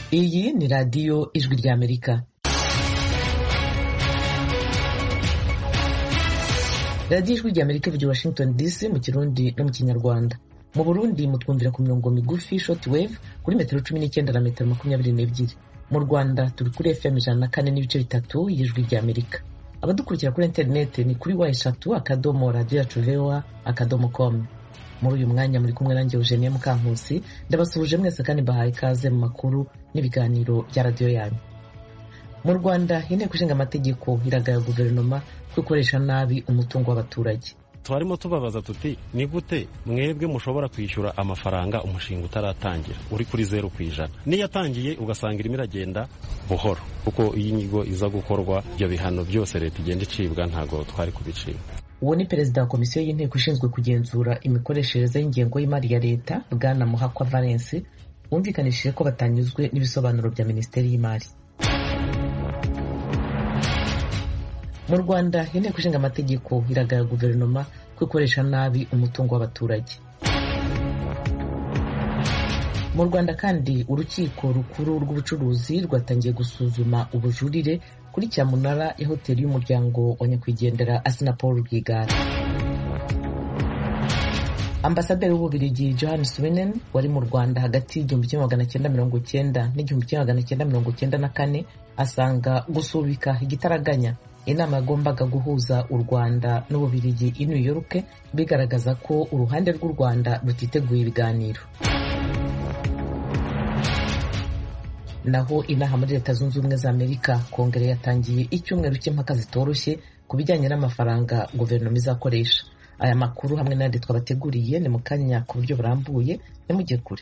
Iyi ni radiyo Ijwi ry'Amerika. Radiyo Ijwi ry'Amerika ivugira Washington DC mu Kirundi no mu Kinyarwanda. Mu Burundi mutwumvira ku mirongo migufi shortwave kuri metero 19 na metero 22. Mu Rwanda turi kuri FM 104.3 y'Ijwi ry'Amerika. Abadukurikira kuri internet ni kuri wa@radio.voa.com. Muri uyu mwanya muri kumwe nanjye Eugenie Mukankusi, ndabasuhuje mwese kandi bahaye ikaze mu makuru n'ibiganiro bya radio yanyu. Mu Rwanda inteko ishinga amategeko iragaya guverinoma kwikoresha nabi umutungo w'abaturage. Twarimo tubabaza tuti ni gute mwebwe mushobora kwishyura amafaranga umushinga utaratangira uri kuri 0%, niyatangiye ugasanga irimo iragenda buhoro, kuko iyi nyigo iza gukorwa ibyo bihano byose leta igenda icibwa ntago twari kubicibwa. Uwo ni perezida wa komisiyo y'inteko ishinzwe kugenzura imikoreshereze y'ingengo y'imari ya leta Bwana Muhakwa Valence wumvikanishije ko batanyuzwe n'ibisobanuro bya Minisiteri y'Imari. Mu Rwanda inteko ishinga amategeko iragaya guverinoma kwikoresha nabi umutungo w'abaturage. Mu Rwanda kandi urukiko rukuru rw'ubucuruzi rwatangiye gusuzuma ubujurire kuri cyamunara ya hoteli y'umuryango wa nyakwigendera Assinapol Rwigara. Ambasaderi w'Ububiligi Johannes Swinen wari mu Rwanda hagati y'1990 n'1994 asanga gusubika igitaraganya inama yagombaga guhuza u Rwanda n'Ububiligi i New York bigaragaza ko uruhande rw'u Rwanda rutiteguye ibiganiro. Naho inaha muri Leta Zunze Ubumwe za Amerika, Kongere yatangiye icyumweru cy'impaka zitoroshye ku bijyanye n'amafaranga guverinoma izakoresha. Aya makuru hamwe n'andi twabateguriye ni mu kanya ku buryo burambuye, nimujye kure.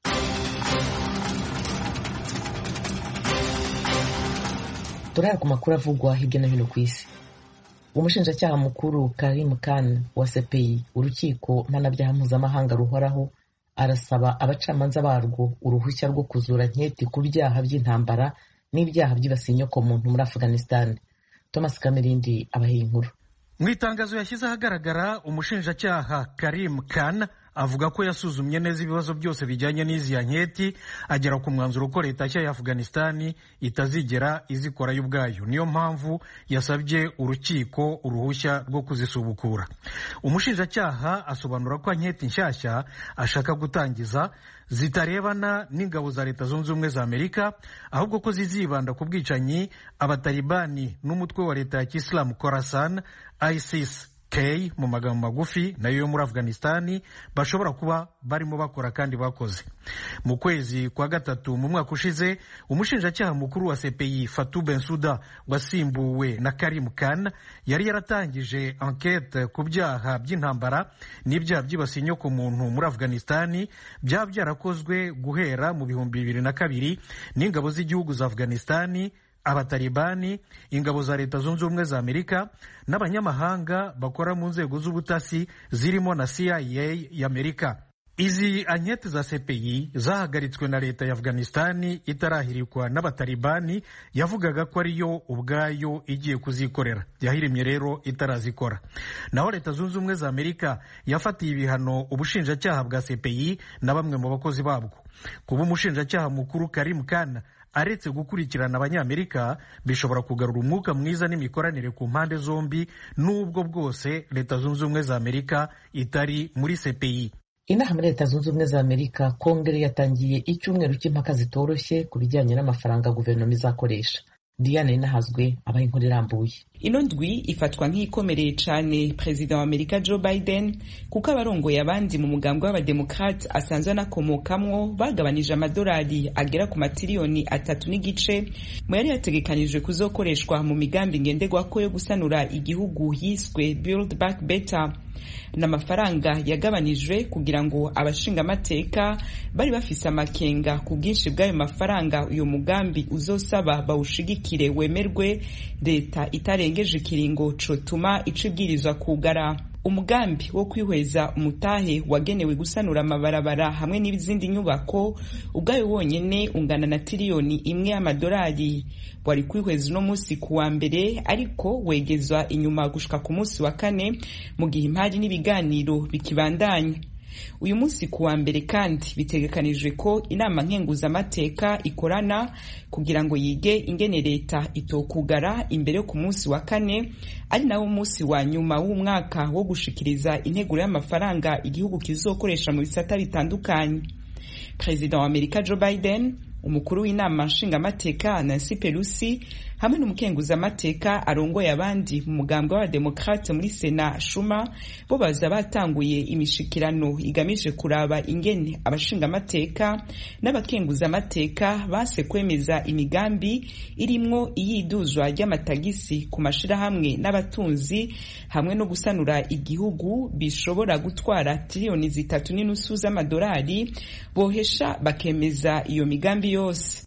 Turara ku makuru avugwa hirya no hino ku isi. Umushinjacyaha mukuru Karim Khan wa CPI, urukiko mpanabyaha mpuzamahanga ruhoraho, arasaba abacamanza barwo uruhushya rwo kuzura nketi ku byaha by'intambara n'ibyaha byibasiye inyokomuntu muri Afghanistan. Thomas Kamirindi abahiye inkuru. Mu itangazo yashyize ahagaragara, umushinjacyaha Karim Khan avuga ko yasuzumye neza ibibazo byose bijyanye n'izi nketi, agera ku mwanzuro ko leta nshya ya Afghanistan itazigera izikora y'ubwayo. Niyo mpamvu yasabye urukiko uruhushya rwo kuzisubukura. Umushinjacyaha asobanura ko nketi nshyashya ashaka gutangiza zitarebana n'ingabo za Leta Zunze Ubumwe za Amerika, ahubwo ko zizibanda ku bwicanyi abatalibani n'umutwe wa leta ya Kisilamu Khorasan ISIS K mu magambo magufi nayo yo muri Afghanistan bashobora kuba barimo bakora kandi bakoze. Mu kwezi kwa gatatu mu mwaka ushize, umushinjacyaha mukuru wa CPI Fatou Bensouda wasimbuwe na Karim Khan yari yaratangije enquête ku byaha by'intambara n'ibyaha byibasiye inyokomuntu muri Afghanistan byarakozwe guhera mu 2002 n'ingabo z'igihugu za Afghanistan, abatalibani, ingabo za Leta Zunze Ubumwe za Amerika n'abanyamahanga bakora mu nzego z'ubutasi zirimo na CIA y'Amerika. Izi anketi za CPI zahagaritswe na leta ya Afghanistan itarahirikwa n'abatalibani yavugaga ko ariyo ubwayo igiye kuzikorera. Yahirimye rero itarazikora. Naho Leta Zunze Ubumwe za Amerika yafatiye ibihano ubushinjacyaha bwa CPI na bamwe mu bakozi babwo. Kuba umushinjacyaha mukuru Karim Khan aretse gukurikirana abanyamerika bishobora kugarura umwuka mwiza n'imikoranire ku mpande zombi, n'ubwo bwose Leta Zunze Ubumwe za Amerika itari muri CPI. Inaha muri Leta Zunze Ubumwe za Amerika, Kongere yatangiye icyumweru cy'impaka zitoroshye ku bijyanye n'amafaranga guverinoma izakoresha. Diane Inahazwe abaye inkuru irambuye. Ino ndwi ifatwa nk'ikomereye cyane Perezida wa Amerika Joe Biden, kuko abarongoye abandi mu mugambwe w'abademokrate asanzwe anakomokamwo bagabanije amadolari agera ku matiriyoni 3.5 mu yari yategekanijwe kuzokoreshwa mu migambi ngenderwako yo gusanura igihugu yiswe Build Back Better. N'amafaranga yagabanijwe kugira ngo abashinga amateka bari bafise amakenga ku bwinshi bw'ayo mafaranga uyu mugambi uzosaba bawushigikire wemerwe leta itarengeje ikiringo cotuma icibwirizwa kugara. Umugambi wo kwihweza umutahe wagenewe gusanura amabarabara hamwe n'izindi nyubako ubwayo wonyene ungana na tiriyoni 1 y'amadolari. Wari kwihweza no musi kuwa mbere, ariko wegezwa inyuma gushika ku musi wa kane mu gihe impari n'ibiganiro bikibandanya. uyu munsi kuwa mbere kandi bitegekanijwe ko inama nkenguzamateka ikorana kugira ngo yige ingene leta itokugara imbere yo ku munsi wa kane ari nawo munsi wa nyuma w'umwaka wo gushikiriza integuro y'amafaranga igihugu kizokoresha mu bisata bitandukanye. Perezida wa Amerika Joe Biden, umukuru w'inama nshingamateka Nancy Pelosi hamwe n'umukenguzamateka arongoye abandi mu mugambwe w'abademokrate muri Sena Schumer bo baza batanguye imishikirano igamije kuraba ingene abashingamateka n'abakenguzamateka base kwemeza imigambi irimwo iyiduzwa ry'amatagisi ku mashirahamwe n'abatunzi hamwe no gusanura igihugu bishobora gutwara trillioni 3.5 z'amadolari bohesha bakemeza iyo migambi yose.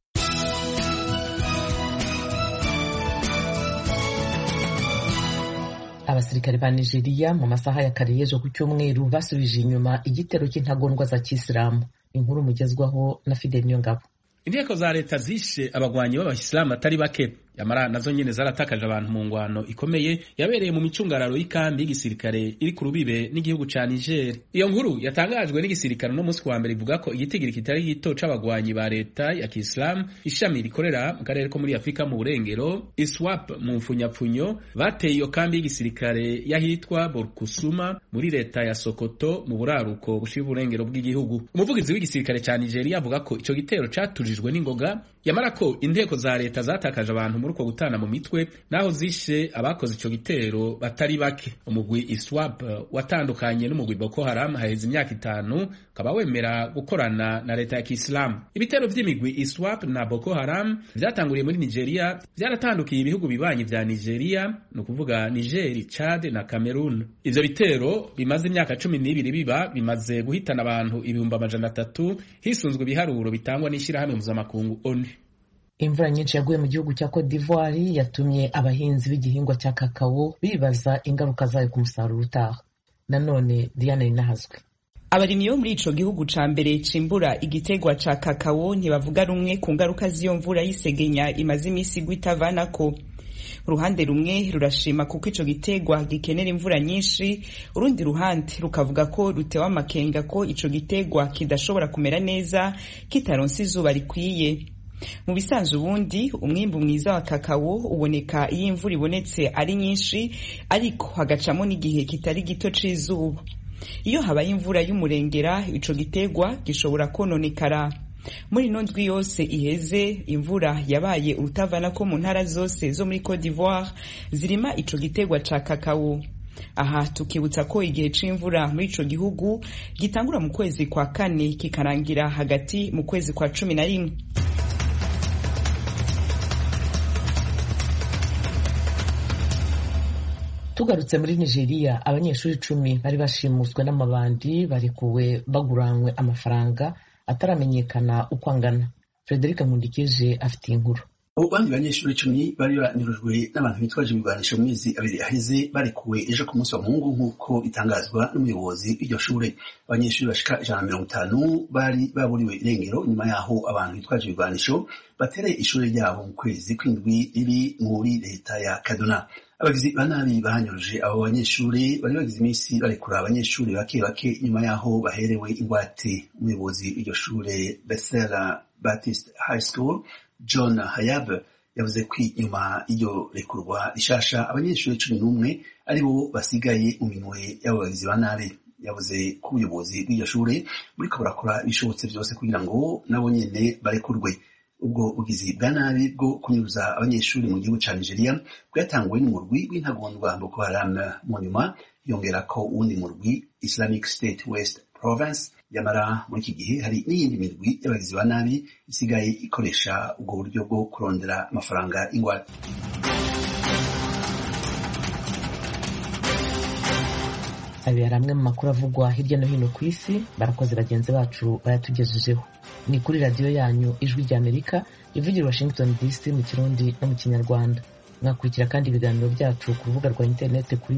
Abasirikare ba Nigeria mu masaha ya kare y'ejo ku cyumweru basubije inyuma igitero cy'intagondwa za Kisilamu. Inkuru mugezwaho na Fidel Niyongabo. Inteko za leta zishe abagwanyi b'Abasilamu atari bake, yamara nazo nyene zaratakaje abantu mu ngwano ikomeye yabereye mu micungararo y'ikambi y'igisirikare iri ku rubibe n'igihugu ca Niger. Iyo nkuru yatangajwe n'igisirikare no musi wa mbere ivuga ko igitigiri kitari gito c'abagwanyi ba leta ya Kisilamu ishami rikorera mu karere ko muri Afrika mu burengero ISWAP mu mfunyapfunyo bateye iyo kambi y'igisirikare yahitwa Borkusuma muri leta ya Sokoto mu buraruko bushira burengero bw'igihugu. Umuvugizi w'igisirikare ca Nigeria avuga ko ico gitero catujijwe n'ingoga, yamara ko inteko za leta zatakaje abantu muri uko gutana mu mitwe naho zishe abakoze ico gitero batari bake. Umugwi ISWAP watandukanye n'umugwi Boko Haram haheze imyaka 5 kaba wemera gukorana na leta ya Kiislamu. Ibitero vy'imigwi ISWAP na Boko Haram vyatanguriye muri Nigeria, vyaratandukiye ibihugu bibanyi vya Nigeria, no kuvuga Niger, Chad na Cameroon. Ivyo bitero bimaze imyaka 12 biba bimaze guhitana abantu 300,000 hisunzwe ibiharuro bitangwa n'ishirahamwe mpuzamakungu ONU. Imvura nyinshi yaguye mu gihugu cya Cote d'Ivoire yatumye abahinzi b'igihingwa cya kakao bibaza ingaruka zayo ku musaruro utaha. Nanone Diana Inahazwe. Abarimyi bo muri ico gihugu ca mbere cimbura igitegwa ca kakao ntibavuga rumwe ku ngaruka z'iyo mvura y'isegenya imaze imisi gwitavanako. Uruhande rumwe rurashima kuko ico gitegwa gikenera imvura nyinshi, urundi ruhande rukavuga ko rutewa amakenga ko ico gitegwa kidashobora kumera neza kitaronse izuba rikwiye. Mu bisanzwe ubundi umwimbu mwiza wa kakao uboneka iyo imvura ibonetse ari nyinshi, ariko hagacamo n'igihe kitari gito c'izuba. Iyo habaye imvura y'umurengera ico gitegwa gishobora kononekara. Muri ino ndwi yose iheze imvura yabaye urutavana ko mu ntara zose zo muri Cote d'Ivoire zirima ico gitegwa ca kakao. Aha tukibutsa ko igihe c'imvura muri ico gihugu gitangura mu kwezi kwa kane kikarangira hagati mu kwezi kwa 11. Tugarutse muri Nigeria, abanyeshuri 10 bari bashimuswe n'amabandi barekuwe baguranywe amafaranga ataramenyekana uko angana. Frederic Nkundikije afite inkuru. Abo bandi banyeshuri 10 bari banyurujwe n'abantu bitwaje ibigwanisho mu mezi abiri aheze barekuwe ejo ku munsi wa Mungu nk'uko bitangazwa n'umuyobozi w'iryo shure. Abanyeshuri bashika 150 bari baburiwe irengero nyuma yaho abantu bitwaje ibigwanisho batereye ishuri ryabo mu kwezi kw'indwi riri muri leta ya Kaduna. Abagizi ba nabi bahanyuruje abo banyeshuri bari bagize imisi barekura abanyeshuri bake bake nyuma yaho baherewe ingwate. Umuyobozi w'iryo shure Bethel Baptist High School John Hayab yavuze ko inyuma iyo rekurwa rishasha abanyeshuri 11 aribo basigaye mu minwe y'abo bagizi ba nabi. Yavuze ko ubuyobozi bw'iryo shure buriko burakora ibishobotse byose kugira ngo nabo nyene barekurwe. Ubwo bugizi bwa nabi bwo kunyuza abanyeshuri mu gihugu ca Nigeria bwatanguwe n'umurwi w'intagondwa Boko Haram, mu nyuma yongera ko uwundi murwi Islamic State West Province. Yamara muri iki gihe hari n'iyindi mirwi y'abagizi ba nabi isigaye ikoresha ubwo buryo bwo kurondera amafaranga ingwate. Abi aramwe mu makuru avugwa hirya no hino ku isi. Barakoze bagenzi bacu bayatugejejeho. Ni kuri radio yanyu Ijwi ry'Amerika ivugira Washington DC mu Kirundi no mu Kinyarwanda. Mwakurikira kandi ibiganiro byacu ku rubuga rwa internet kuri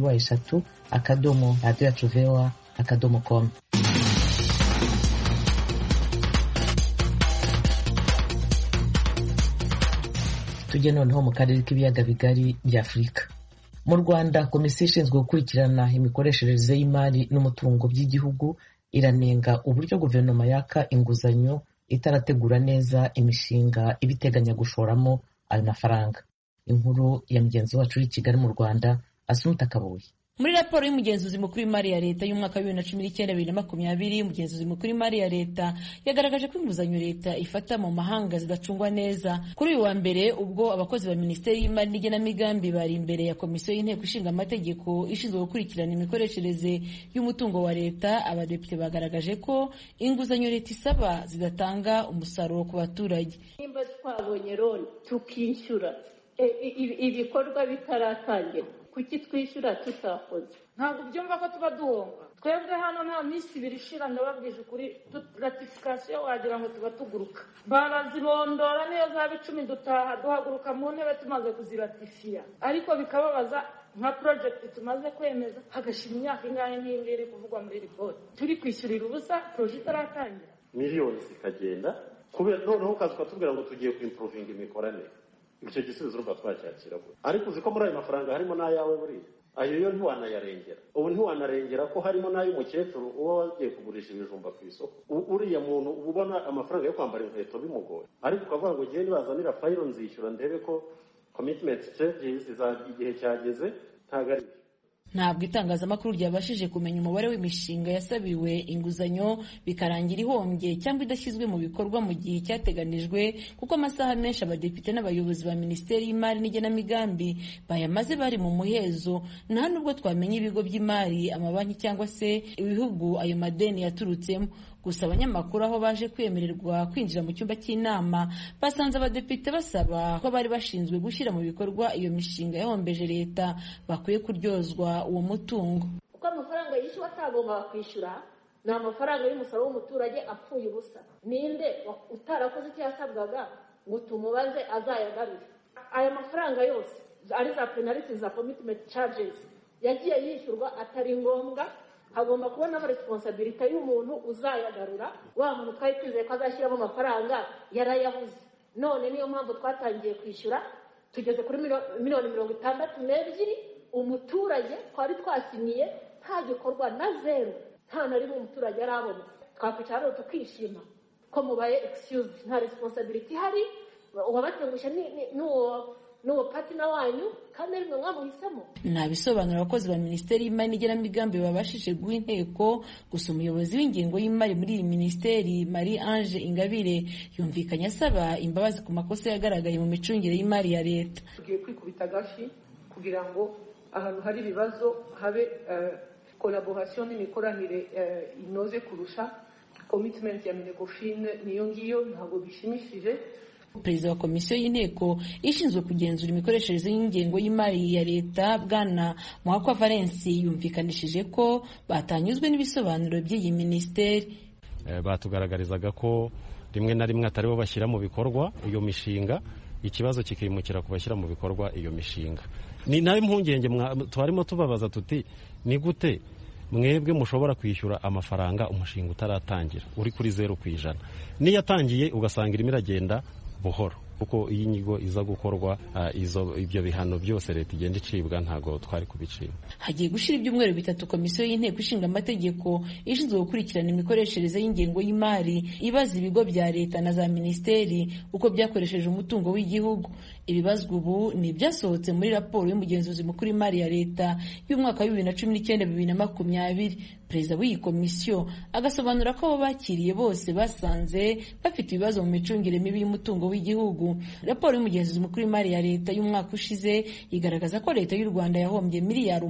wa3.radio.voa.com. Tujye noneho mu karere k'ibiyaga bigari bya Afurika. Mu Rwanda, komisiyo ishinzwe gukurikirana imikoreshereze y'imari n'umutungo by'igihugu iranenga uburyo guverinoma yaka inguzanyo itarategura neza imishinga ibiteganya gushoramo ayo mafaranga. Inkuru ya mugenzi wacu w'i Kigali mu Rwanda, Assumpta Kabuye. Muri raporo y'umugenzuzi mukuru w'imari ya leta y'umwaka wa 2019-2020, umugenzuzi mukuru w'imari ya leta yagaragaje ko inguzanyo leta ifata mu mahanga zidacungwa neza. Kuri uyu wa mbere, ubwo abakozi ba Minisiteri y'Imari n'Igenamigambi bari imbere ya Komisiyo y'Inteko Ishinga Amategeko ishinzwe gukurikirana imikoreshereze y'umutungo wa leta, abadepite bagaragaje ko inguzanyo leta isaba zidatanga umusaruro ku baturage. Nimba twabonye loan tukishyura ibikorwa bitaratangira, kuki twishyura tutakoze? Ntabwo byumva ko tuba duhomba. Twebwe hano nta minsi ibiri ishira ndababwije ukuri, ratification wagira ngo tuba tuguruka. Barazirondora niyo zaba 10 dutaha duhaguruka mu ntebe tumaze kuziratifia, ariko bikababaza nka project tumaze kwemeza hagashira imyaka ingahe n'indi kuvugwa muri report. Turi kwishyurira ubusa project aratangira, miliyoni zikagenda kubera noneho kazuka tubwira ngo tugiye ku improving imikoranire. Icyo gisubizo urumva twacyakira ko ariko uziko muri ayo mafaranga harimo n'ayawe buriya ayo yo ntiwanayarengera. Ubu ntiwanarengera ko harimo n'ay'umukecuru uba wagiye kugurisha ibijumba ku isoko. Uriya muntu ubona amafaranga yo kwambara inkweto bimugoye, ariko ukavuga ngo gende bazanira fayiro nzishyura ndebe ko commitment changes igihe cyageze. Ntabwo itangazamakuru ryabashije kumenya umubare w'imishinga yasabiwe inguzanyo bikarangira ihombye cyangwa idashyizwe mu bikorwa mu gihe cyateganijwe, kuko amasaha menshi abadepite n'abayobozi ba Minisiteri y'Imari n'Igenamigambi bayamaze bari mu muhezo. Nta nubwo twamenya ibigo by'imari, amabanki cyangwa se ibihugu ayo madeni yaturutsemo. Gusa abanyamakuru aho baje kwemererwa kwinjira mu cyumba cy'inama basanze abadepite basaba ko bari bashinzwe gushyira mu bikorwa iyo mishinga yahombeje leta bakwiye kuryozwa uwo mutungo. Kuko amafaranga yishyuwe atagomba kwishyura ni amafaranga y'umusoro w'umuturage apfuye ubusa. Ninde utarakoze icyo yasabwaga ngo tumubaze azayagarure? Aya mafaranga yose ari za penalty za commitment charges yagiye yishyurwa atari ngombwa. Hagomba kubona responsibility y'umuntu uzayagarura. Wa muntu twari twizeye ko azashyiramo amafaranga yarayabuze. None niyo mpamvu twatangiye kwishyura, tugeze kuri miliyoni 62. Umuturage twari twasinyiye nta gikorwa na zero, nta na rimwe umuturage arabona. Twakwicara tukishima ko mubaye excuse, nta responsibility hari. Wabatengusha n'uwo partner wanyu kandi rimwe mwamuhisemo. Nta bisobanuro abakozi ba Minisiteri y'Imari n'Igenamigambi babashije guha inteko. Gusa umuyobozi w'ingengo y'imari muri iyi minisiteri, Marie Ange Ingabire, yumvikanye asaba imbabazi ku makosa yagaragaye mu micungire y'imari ya leta. Tugiye kwikubita gashi kugira ngo ahantu hari ibibazo habe collaboration n'imikoranire inoze kurusha. Commitment ya Minecofin niyo ngiyo, ntabwo bishimishije. Perezida wa Komisiyo y'Inteko ishinzwe kugenzura imikoreshereze y'ingengo y'imari ya leta, Bwana Muhakwa Valence, yumvikanishije ko batanyuzwe n'ibisobanuro by'iyi minisiteri. Batugaragarizaga ko rimwe na rimwe atari bo bashyira mu bikorwa iyo mishinga, ikibazo kikimukira kubashyira mu bikorwa iyo mishinga. Ni nayo impungenge twarimo tubabaza tuti ni gute mwebwe mushobora kwishyura amafaranga umushinga utaratangira uri kuri 0%. Niyo yatangiye ugasanga irimo iragenda buhoro, kuko iyi nyigo iza gukorwa ibyo bihano byose leta igenda icibwa ntago twari kubicibwa. Hagiye gushira ibyumweru 3 Komisiyo y'Inteko Ishinga Amategeko ishinzwe gukurikirana imikoreshereze y'ingengo y'imari ibaza ibigo bya leta na za minisiteri uko byakoresheje umutungo w'igihugu. Ibibazwa ubu ni ibyasohotse muri raporo y'umugenzuzi mukuru w'imari ya leta y'umwaka wa 2019-2020. Perezida w'iyi komisiyo agasobanura ko abo bakiriye bose basanze bafite ibibazo mu micungire mibi y'umutungo w'igihugu. Raporo y'umugenzuzi mukuru w'imari ya leta y'umwaka ushize igaragaza ko leta y'u Rwanda yahombye miliyari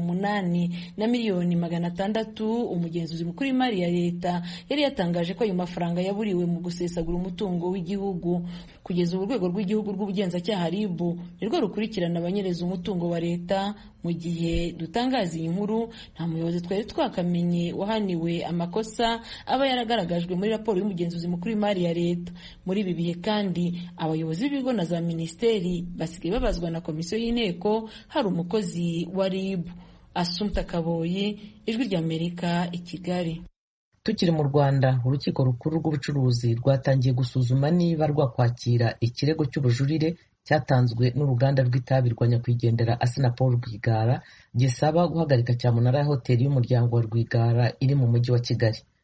8,600,000. Umugenzuzi mukuru w'imari ya leta yari yatangaje ko ayo mafaranga yaburiwe mu gusesagura umutungo w'igihugu. Kugeza ubu urwego rw'igihugu rw'ubugenzacyaha RIB nirwo rukurikirana abanyereza umutungo wa leta. Mu gihe dutangaza iyi nkuru, nta muyobozi twari twakamenye wahaniwe amakosa aba yaragaragajwe muri raporo y'umugenzuzi mukuru w'imari ya leta. Muri ibi bihe kandi abayobozi b'ibigo na za minisiteri basigaye babazwa na Komisiyo y'Inteko hari umukozi wa RIB. Assumpta Kaboye, Ijwi ry'Amerika, i Kigali. Tukiri mu Rwanda, urukiko rukuru rw'ubucuruzi rwatangiye gusuzuma niba rwakwakira ikirego cy'ubujurire cyatanzwe n'uruganda rw'itabi rwa nyakwigendera Assinapol Rwigara gisaba guhagarika cyamunara ya hoteli y'umuryango wa Rwigara iri mu mujyi wa Kigali.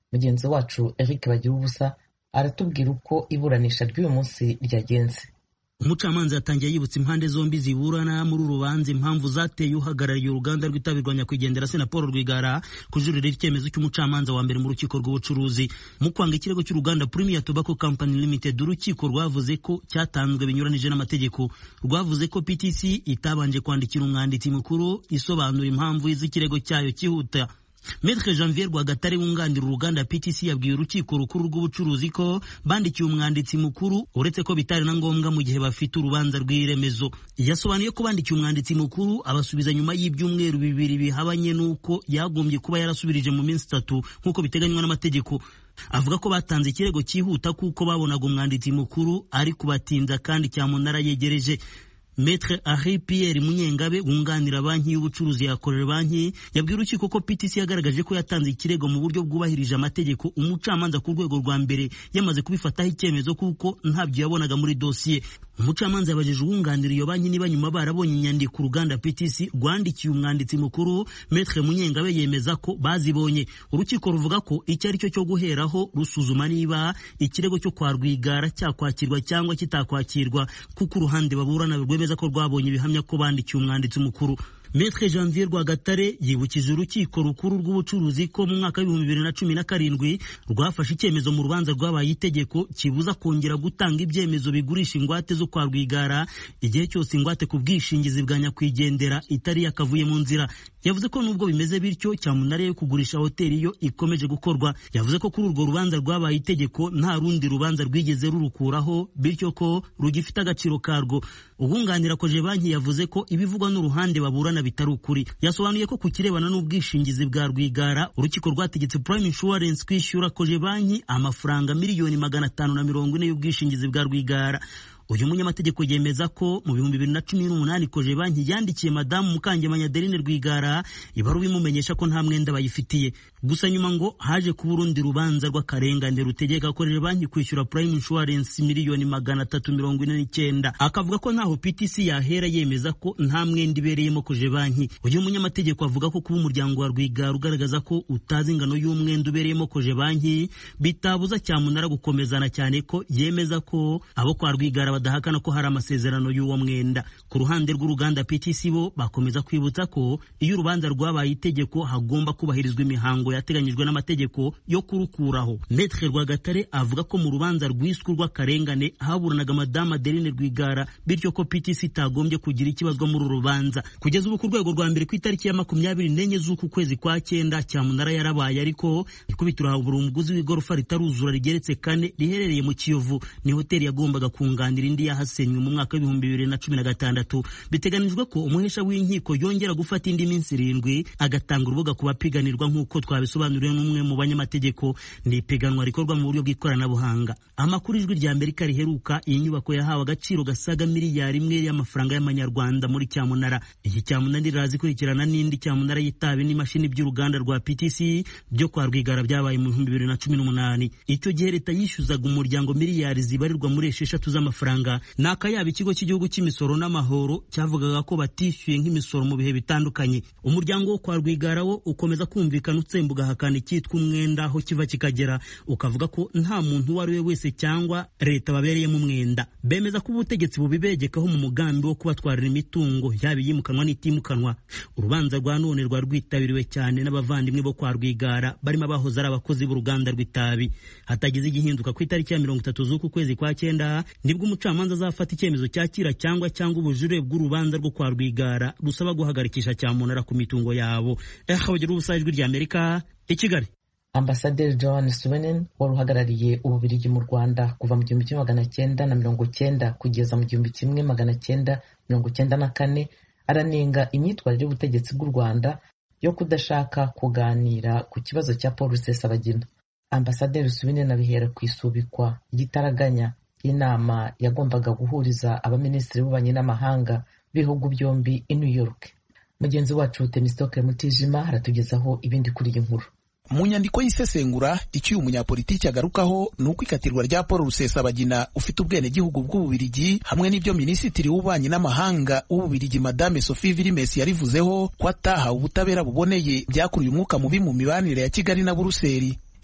mugenzi wacu Eric Bagirubusa aratubwira uko iburanisha ry'uyu munsi ryagenze. Umucamanza yatangiye yibutsa impande zombi ziburana muri urubanza impamvu zateye uhagarariye uruganda rw'itabi rwa nyakwigendera Sena Paul Rwigara kujurira icyemezo cy'umucamanza wa mbere mu rukiko rw'ubucuruzi. Mu kwanga ikirego cy'uruganda Premier Tobacco Company Limited, urukiko rwavuze ko cyatanzwe binyuranije n'amategeko. Rwavuze ko PTC itabanje kwandikira umwanditsi mukuru isobanura impamvu z'ikirego cyayo cyihuta. Maître Janvier Rwagatare wunganira uruganda PTC yabwiye urukiko rukuru rw'ubucuruzi ko bandikiye umwanditsi mukuru uretse ko bitari na ngombwa mu gihe bafite urubanza rw'iremezo. Yasobanuye ko bandikiye umwanditsi mukuru abasubiza nyuma y'ibyumweru 2 bihabanye n'uko yagombye kuba yarasubirije mu minsi 3 nk'uko biteganywa n'amategeko. Avuga ko batanze ikirego cyihuta kuko babonaga umwanditsi mukuru ari kubatinza kandi cyamunara yegereje. Maître Henri Pierre Munyengabe wunganira banki y'ubucuruzi yakorera banki yabwiye urukiko ko PTC yagaragaje ko yatanze ikirego mu buryo bwubahirije amategeko. Umucamanza ku rwego rwa mbere yamaze kubifataho icyemezo kuko ntabyo yabonaga muri dosiye. Umucamanza yabajije uwunganira iyo banki niba nyuma barabonye inyandiko uruganda PTC rwandikiye umwanditsi mukuru. Maître Munyengabe yemeza ko bazibonye. Urukiko ruvuga ko icyo ari cyo guheraho rusuzuma niba ikirego cyo kwa Rwigara cyakwakirwa cyangwa kitakwakirwa kuko uruhande baburana rwemeza ko rwabonye ibihamya ko bandikiye umwanditsi mukuru. Maître Janvier Rwagatare yibukije urukiko rukuru rw'ubucuruzi ko mu mwaka wa 2017 rwafashe icyemezo mu rubanza rwabaye itegeko kibuza kongera gutanga ibyemezo bigurisha ingwate zo kwa Rwigara igihe cyose ingwate ku bwishingizi bwa nyakwigendera itari yakavuye mu nzira. Yavuze ko nubwo bimeze bityo cyamunara yo kugurisha hoteli yo ikomeje gukorwa. Yavuze ko kuri urwo rubanza rwabaye itegeko nta rundi rubanza rwigeze rurukuraho bityo ko rugifite agaciro karwo. Ubunganira koje banki yavuze ko ibivugwa n'uruhande baburana bitari ukuri. Yasobanuye ko ku kirebana n'ubwishingizi bwa Rwigara urukiko rwategetse Prime Insurance kwishyura koje banki amafaranga miliyoni 540 y'ubwishingizi bwa Rwigara. Uyu munyamategeko yemeza ko mu 2018 koje banki yandikiye Madamu Mukangemanyi Adeline Rwigara ibaruwa imumenyesha ko nta mwenda bayifitiye. Gusa nyuma ngo haje ku Burundi rubanza rw'akarengane rutegeka koje banki kwishyura Prime Insurance miliyoni 349. Akavuga ko ntaho PTC yahera yemeza ko nta mwenda ibereyemo koje banki. Uyu munyamategeko avuga ko kuba umuryango wa Rwigara ugaragaza ko utazi ingano y'umwenda ubereyemo koje banki bitabuza cyamunara gukomezana, cyane ko yemeza ko abo kwa Rwigara badahakana ko hari amasezerano y'uwo mwenda. Ku ruhande rw'uruganda PTC bo bakomeza kwibutsa ko iyo urubanza rwabaye itegeko hagomba kubahirizwa imihango yateganyijwe n'amategeko yo kurukuraho. Maître Rwagatare avuga ko mu rubanza rwiswe rw'akarengane haburanaga Madame Adeline Rwigara bityo ko PTC itagombye kugira ikibazwa muri rubanza. Kugeza ubu ku rwego rwa mbere ku itariki ya 24 z'uku kwezi kwa 9 cyamunara yarabaye, ariko ikubitiro habura umuguzi w'igorofa ritaruzura rigeretse 4 riherereye mu Kiyovu. Ni hoteli yagombaga kunganira indi yahasenywe mu mwaka wa 2016. Biteganijwe ko umuhesha w'inkiko yongera gufata indi minsi 7 agatanga urubuga ku bapiganirwa nk'uko twabisobanuriwe n'umwe mu banyamategeko. Ni ipiganwa rikorwa mu buryo bw'ikoranabuhanga. Amakuru ijwi rya Amerika riheruka iyi nyubako yahawe agaciro gasaga miliyari 1 y'amafaranga y'amanyarwanda muri cyamunara. Iki cyamunara rirazi kurikirana n'indi cyamunara y'itabi n'imashini by'uruganda rwa PTC byo kwa Rwigara byabaye mu 2018. Icyo gihe leta yishyuzaga umuryango miliyari zibarirwa muri 6 z'amafaranga. Nakayaba ikigo cy'igihugu cy'imisoro n'amahoro cyavugaga ko batishyuye nk'imisoro mu bihe bitandukanye. Umuryango wo kwa Rwigara wo ukomeza kumvikana utsembuga hakana icyitwa umwenda aho kiva kikagera, ukavuga ko nta muntu uwo ari we wese cyangwa leta babereyemo umwenda. Bemeza ko ubutegetsi bubibegekaho mu mugambi wo kubatwarira imitungo yaba yimukanwa n'itimukanwa. Urubanza rwa none rwa rwitabiriwe cyane n'abavandimwe bo kwa Rwigara barimo abahoze ari abakozi b'uruganda rw'itabi. Hatagize igihinduka ku itariki ya 30 z'uku kwezi kwa 9 nibwo umucamanza azafata icyemezo cyakira cyangwa ubujurire bw'urubanza rwo kwa Rwigara rusaba guhagarikisha cyamunara ku mitungo yabo. Bagira ubusajwi rya Amerika i Kigali. Ambasaderi Joan Swenen wari uhagarariye Ububiligi mu Rwanda kuva mu 1990 kugeza mu 1994 aranenga imyitwarire y'ubutegetsi bw'u Rwanda yo kudashaka kuganira ku kibazo cya Paul Rusesabagina. Ambasaderi Swenen abihera ku isubikwa igitaraganya y'inama yagombaga guhuriza abaminisitiri b'ububanyi n'amahanga b'ibihugu byombi i New York. Mugenzi wacu Temistoke Mutijima aratugezaho ibindi kuri iyi nkuru. Mu nyandiko y'isesengura icyo uyu munyapolitiki agarukaho ni uko ikatirwa rya Paul Rusesabagina ufite ubwene gihugu bw'Ububiligi hamwe n'ibyo minisitiri w'ububanyi n'amahanga w'Ububiligi Madame Sophie Virimes yarivuzeho ko atahawe ubutabera buboneye byakuriye umwuka mubi mu mibanire ya Kigali na Buruseli.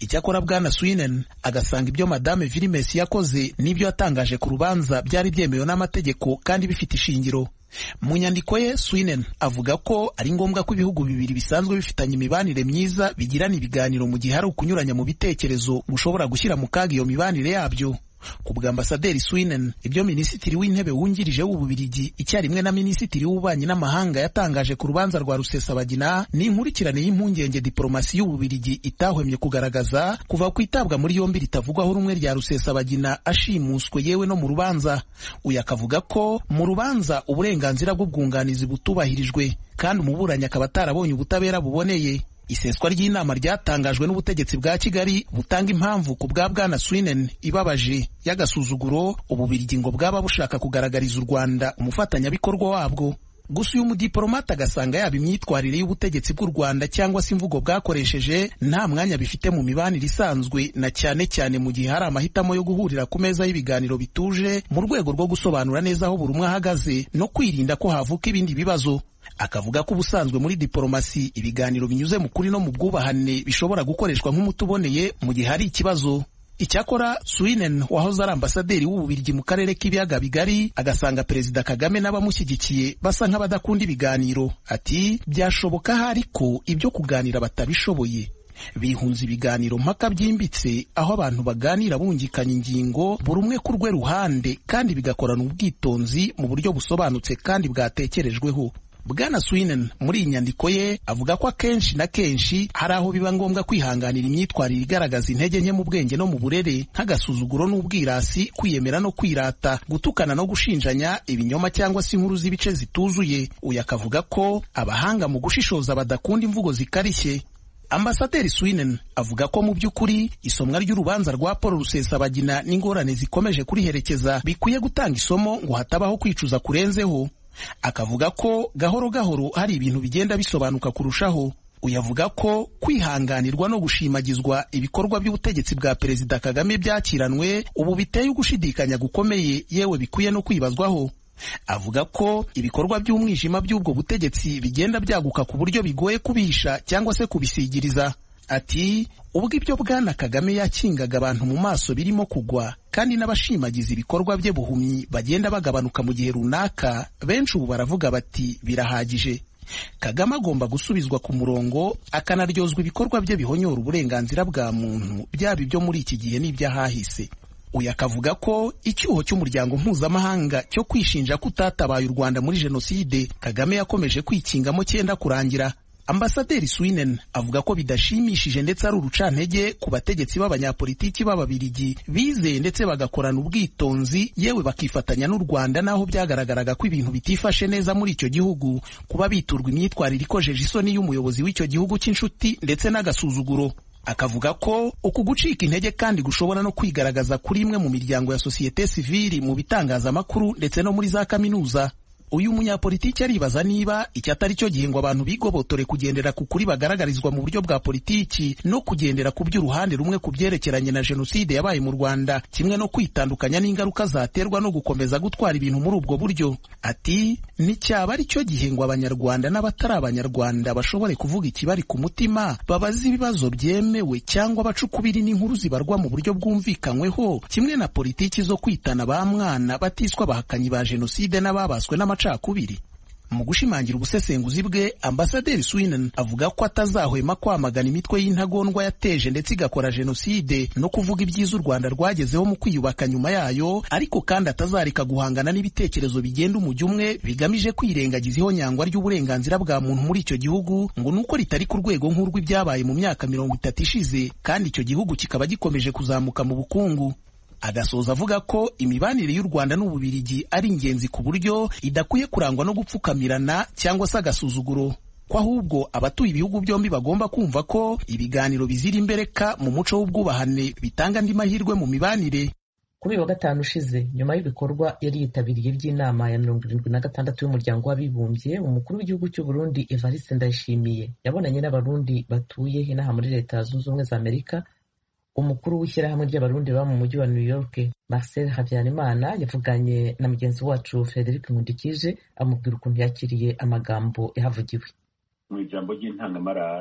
Icyakora bwana Swinen agasanga ibyo madame Vilmes yakoze n'ibyo yatangaje ku rubanza byari byemewe n'amategeko kandi bifite ishingiro. Mu nyandiko ye Swinen avuga ko ari ngombwa ko ibihugu bibiri bisanzwe bifitanye imibanire myiza bigirana ibiganiro mu gihe hari ukunyuranya mu bitekerezo gushobora gushyira mu kaga iyo mibanire yabyo. Ku bwa Ambasaderi Swinen, ibyo Minisitiri w'Intebe wungirije w'Ububirigi icyarimwe na Minisitiri w'Ububanyi n'Amahanga yatangaje ku rubanza rwa Rusesabagina ni inkurikirane y'impungenge diplomasi y'Ububirigi itahwemye kugaragaza kuva ku itabwa muri yombi ritavugwaho rumwe rya Rusesabagina ashimuswe yewe no mu rubanza. Uyu akavuga ko mu rubanza uburenganzira bw'ubwunganizi butubahirijwe kandi umuburanyi akaba atarabonye ubutabera buboneye. Iseswa ry'inama ryatangajwe n'ubutegetsi bwa Kigali butanga impamvu ku bwa bwana Swinen ibabaje y'agasuzuguro Ububirigi ngo bwaba bushaka kugaragariza u Rwanda umufatanyabikorwa wabwo. Gusa uyu mudiplomate agasanga yaba imyitwarire y'ubutegetsi bw'u Rwanda cyangwa se imvugo bwakoresheje nta mwanya bifite mu mibanire isanzwe, na cyane cyane mu gihe hari amahitamo yo guhurira ku meza y'ibiganiro bituje mu rwego rwo gusobanura neza aho buri umwe ahagaze no kwirinda ko havuka ibindi bibazo. Akavuga ko ubusanzwe muri diplomasi ibiganiro binyuze mu kuri no mu bwubahane bishobora gukoreshwa nk'umuti uboneye mu gihe hari ikibazo. Icyakora Swinen wahoze ari ambasaderi w'Ububirigi mu karere k'ibiyaga bigari agasanga Perezida Kagame n'abamushyigikiye basa nk'abadakunda ibiganiro. Ati byashoboka hari ko ibyo kuganira batabishoboye. Bihunze ibiganiro mpaka byimbitse aho abantu baganira bungikanya ingingo buri umwe ku rwe ruhande kandi bigakorana ubwitonzi mu buryo busobanutse kandi bwatekerejweho. Bwana Swinen muri iyi nyandiko ye avuga ko akenshi na kenshi hari aho biba ngombwa kwihanganira imyitwarire igaragaza intege nke mu bwenge no mu burere nk'agasuzuguro n'ubwirasi, kwiyemera no kwirata, gutukana no gushinjanya, ibinyoma cyangwa se inkuru z'ibice zituzuye. Uyu akavuga ko abahanga mu gushishoza badakunda imvugo zikarishye. Ambasaderi Swinen avuga ko mu by'ukuri isomwa ry'urubanza rwa Paul Rusesabagina n'ingorane zikomeje kuriherekeza bikwiye gutanga isomo ngo hatabaho kwicuza kurenzeho. Akavuga ko gahoro gahoro hari ibintu bigenda bisobanuka kurushaho. Uyavuga ko kwihanganirwa no gushimagizwa ibikorwa by'ubutegetsi bwa Perezida Kagame byakiranwe ubu biteye ugushidikanya gukomeye yewe bikwiye no kwibazwaho. Avuga ko ibikorwa by'umwijima by'ubwo butegetsi bigenda byaguka ku buryo bigoye kubihisha cyangwa se kubisigiriza. Ati ubwo ibyo bwana Kagame yakingaga abantu mu maso birimo kugwa kandi n'abashimagiza ibikorwa bye buhumyi bagenda bagabanuka mu gihe runaka, benshi ubu baravuga bati birahagije. Kagame agomba gusubizwa ku murongo akanaryozwa ibikorwa bye bihonyora uburenganzira bwa muntu byaba ibyo muri iki gihe n'ibyahahise. Uyu akavuga ko icyuho cy'umuryango mpuzamahanga cyo kwishinja kutatabaye u Rwanda muri jenoside Kagame yakomeje kwikingamo cyenda kurangira. Ambasaderi Swinen avuga ko bidashimishije ndetse ari urucantege ku bategetsi b'abanyapolitiki b'Ababirigi bizeye ndetse bagakorana ubwitonzi yewe bakifatanya n'u Rwanda naho byagaragaraga ko ibintu bitifashe neza muri icyo gihugu, kuba biturwa imyitwarire ikojeje isoni y'umuyobozi w'icyo gihugu cy'inshuti ndetse n'agasuzuguro. Akavuga ko uku gucika intege kandi gushobora no kwigaragaza kuri imwe mu miryango ya sosiyete sivili mu bitangazamakuru ndetse no muri za kaminuza. Uyu munyapolitiki aribaza niba icyo atari cyo gihe ngo abantu bigobotore kugendera ku kuri bagaragarizwa mu buryo bwa politiki no kugendera ku by'uruhande rumwe ku byerekeranye na jenoside yabaye mu Rwanda, kimwe no kwitandukanya n'ingaruka zaterwa no gukomeza gutwara ibintu muri ubwo buryo. Ati nticyaba ari cyo gihe ngo abanyarwanda n'abatari abanyarwanda bashobore kuvuga ikibari ku mutima, babaza ibibazo byemewe cyangwa bacukubiri n'inkuru zibarwa mu buryo bwumvikanyweho, kimwe na politiki zo kwitana ba mwana batiswa abahakanyi ba jenoside n'ababaswe n'amacakubiri. Mu gushimangira ubusesenguzi bwe, Ambasaderi Swinen avuga ko atazahwema kwamagana imitwe y'intagondwa yateje ndetse igakora jenoside no kuvuga ibyiza u Rwanda rwagezeho mu kwiyubaka nyuma yayo, ariko kandi atazareka guhangana n'ibitekerezo bigenda umujyo umwe bigamije kwirengagiza ihonyangwa ry'uburenganzira bwa muntu muri icyo gihugu, ngo nuko ritari ku rwego nk'urw'ibyabaye mu myaka 30 ishize kandi icyo gihugu kikaba gikomeje kuzamuka mu bukungu. Agasoza avuga ko imibanire y'u Rwanda n'Ububirigi ari ingenzi ku buryo idakwiye kurangwa no gupfukamirana cyangwa se agasuzuguro, ko ahubwo abatuye ibihugu byombi bagomba kumva ko ibiganiro bizira imbereka mu muco w'ubwubahane bitanga andi mahirwe mu mibanire. Kuri wa gatanu ushize, nyuma y'ibikorwa yari yitabiriye by'inama ya 76 y'umuryango w'abibumbye, umukuru w'igihugu cy'u Burundi Evariste Ndayishimiye yabonanye n'abarundi batuye inaha muri Leta Zunze Ubumwe za Amerika. Umukuru w'ishyirahamwe ry'abarundi baba mu mujyi wa New York, Marcel Habyarimana, yavuganye na mugenzi wacu Frederic Nkundikije amubwira ukuntu yakiriye amagambo yahavugiwe. Mu ijambo ry'intangamarara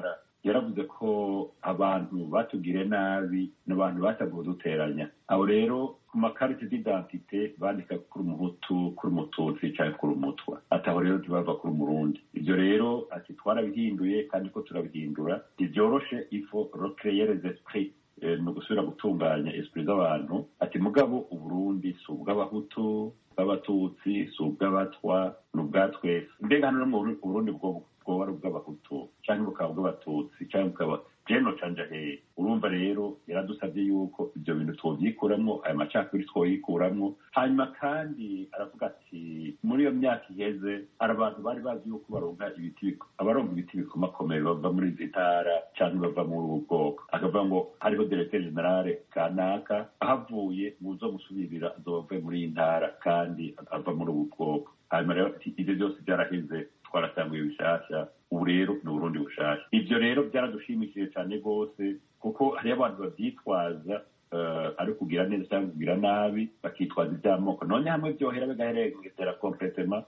yaravuze ko abantu batugire nabi n'abantu bataga kuduteranya. Aho rero ku makarite d'identité bandika kuri umuhutu, kuri umututsi cyangwa kuri umutwa, ataho rero ntibava kuri umurundi. Ibyo rero ati twarabihinduye kandi ko turabihindura ntibyoroshe, ifo recréer les esprits, ni ugusubira gutunganya esprit z'abantu. Ati mugabo uburundi si ubw'abahutu, ubw'abatutsi, si ubw'abatwa, ni ubwatwese. Mbega hano mu Burundi bwoba ari ubw'abahutu cyangwa bukaba ubw'abatutsi cyangwa bukaba jeno canja hehe. Urumva rero yaradusabye yuko ibyo bintu twovyikuramwo, ayo macakubiri twoyikuramwo. Hanyuma kandi aravuga ati muri iyo myaka iheze hari abantu bari bazi yuko baronka abaronka ibiti bikomakomeye bava muri izi ntara cyangwa bava muri ubu bwoko. Akavuga ngo hariho directeur generale kanaka ahavuye muzo musubirira azovuye muri iyi ntara kandi ava muri ubu bwoko. Hanyuma rero ibyo byose byaraheze, twaratanguye bishasha, ubu rero ni Burundi bushasha. Ibyo rero byaradushimishije cyane rwose, kuko hariyo abantu babyitwaza ari kugira neza cyangwa kugira nabi, bakitwaza iby'amoko. None hamwe byohera bigaherengetera completement,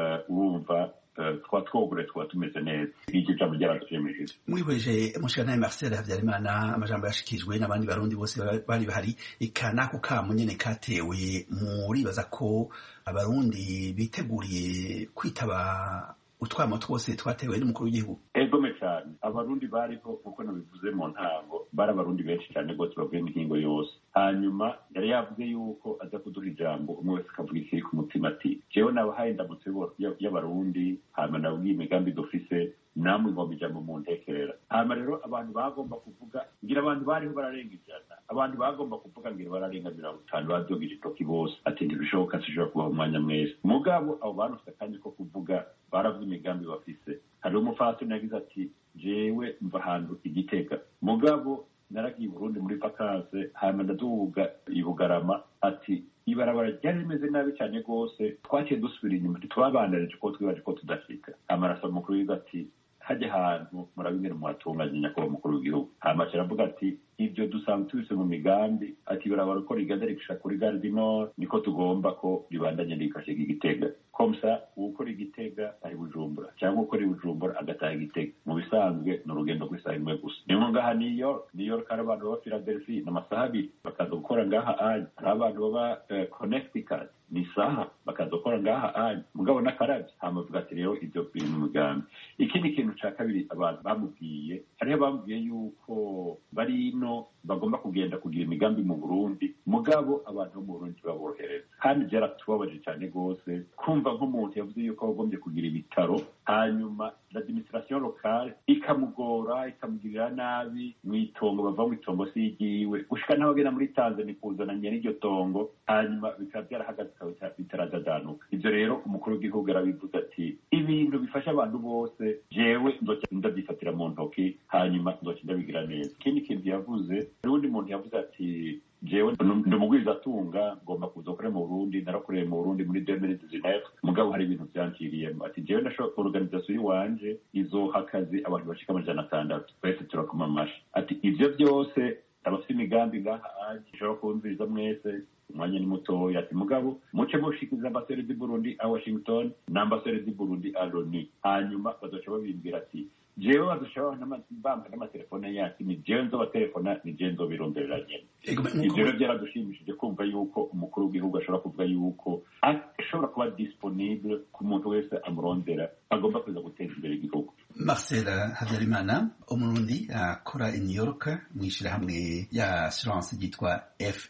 urumva twatwogure twaba tumeze neza. Iryo jambo ryaradushimishije. Mwihweje mushikana Marcel Habyarimana, amajambo yashikijwe n'abandi barundi bose bari bahari, ikanako kamo nyene katewe, muribaza ko abarundi biteguriye kwitaba utwamo twose twatewe n'umukuru w'igihugu? Egome cyane, abarundi bariho kuko nabivuze mu ntango, bari abarundi benshi cyane rwose bavuye imihingo yose. Hanyuma yari yavuze yuko aza kuduha ijambo, umwe wese akavuga ikiri ku mutima, ati jewe nabahaye indamutso y'abarundi, hanyuma nabwiye imigambi dufise, namwe ngomba ijambo mu ntekerera. Hanyuma rero abantu bagomba kuvuga, ngira abantu bariho bararenga 100, abantu bagomba kuvuga ngira bararenga 50, badogije itoki bose, ati ntibishoboka, sishobora kubaha umwanya mwese. Mugabo abo bantu bafite akanya ko kuvuga, baravuga imigambi bafise. Hari umufasoni yagize ati jewe mva ahantu Igitega, mugabo naragiye i Burundi muri vacances, hanyuma ndaduga i Bugarama, ati ibarabara ryari rimeze nabi cyane rwose, twaciye dusubira inyuma, ntitwabandanije ko twibaje ko tudashika. Amarasa mukuru yiga ati hajya ahantu murabingene muhatunganye nyakubahwa mukuru w'igihugu. Hanyuma aravuga ati ibyo dusanzwe tubise mu migambi, ati ibarabara uko rigenda rikisha kuri Gare du Nord niko tugomba ko ribandanye rikashe Igitega. Komsa ukora Igitega ari Bujumbura cyangwa ukora Bujumbura agataha Igitega, mu bisanzwe ni urugendo rw'isaha imwe gusa. Niyo ngaha New York hari abantu baba Philadelphia n'amasaha 2 bakaza gukora ngaha anye, hari abantu baba Connecticut ni saha bakaza gukora ngaha anye, mugabo n'akaravyi. Hamavuga ati rero ibyo biri mu migambi. Ikindi kintu ca kabiri abantu bamubwiye, hariho bamubwiye yuko bari ino bagomba kugenda kugira imigambi mu Burundi, mugabo abantu bo mu Burundi baborohereza. Kandi byaratubabaje cyane rwose kumva nk'umuntu yavuze yuko bagombye kugira ibitaro, hanyuma l'administration locale ikamugora, ikamugirira nabi mw'itongo, bava mw'itongo sigiwe ushika naho gena muri Tanzania kuzana nyene iryo tongo, hanyuma bikaba byarahagaze bitaradadanuka. Ibyo rero umukuru w'igihugu arabivuze ati ibintu bifasha abantu bose jewe ndabyifatira mu ntoki, hanyuma ndoki ndabigira neza. Ikindi kintu yavuze, undi muntu yavuze ati jewe ndumugwiza atunga, ngomba kuzokora mu Burundi, narakoreye mu Burundi muri 2019, mugabo hari ibintu byanciriyemo. Ati jewe ndashobora organisation yiwanje izoha akazi abantu bashika 600, twese turakoma amashi. Ati ibyo byose abafite imigambi ngaha anje ishobora kumviriza mwese, umwanya ni mutoya. Ati mugabo muce mushikiza ambassadeur du Burundi a Washington na ambassadeur du Burundi a Loni, hanyuma bazoca babimbwira ati jewe badushobora n'amatelefone yacu, ni jewe nzobaterefona, ni jewe nzobironderera nyene. Ibyo rero byaradushimishije kumva yuko umukuru w'igihugu ashobora kuvuga yuko ashobora kuba disponible ku muntu wese amurondera, agomba kuza guteza imbere igihugu. Marcel Habyarimana, umurundi akora i New York mw'ishirahamwe ya assurance ryitwa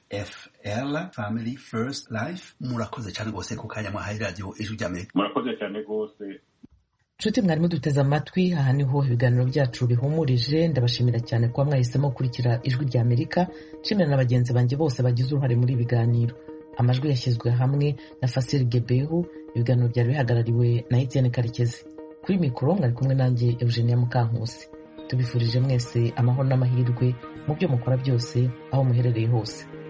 FFL, Family First Life, murakoze cyane rwose ku kanya mwahaye radio Ijwi ry'Amerika. Murakoze cyane rwose. Nshuti mwarimu duteze amatwi, aha niho ibiganiro byacu bihumurije. Ndabashimira cyane kuba mwahisemo gukurikira Ijwi ry'Amerika. Nshimira na bagenzi banjye bose bagize uruhare muri ibiganiro. Amajwi yashyizwe hamwe na Fasil Gebehu, ibiganiro byari bihagarariwe na Etienne Karekezi. Kuri mikoro mwari kumwe nanjye Eugenia Mukankusi. Tubifurije mwese amahoro n'amahirwe mu byo mukora byose aho muherereye hose.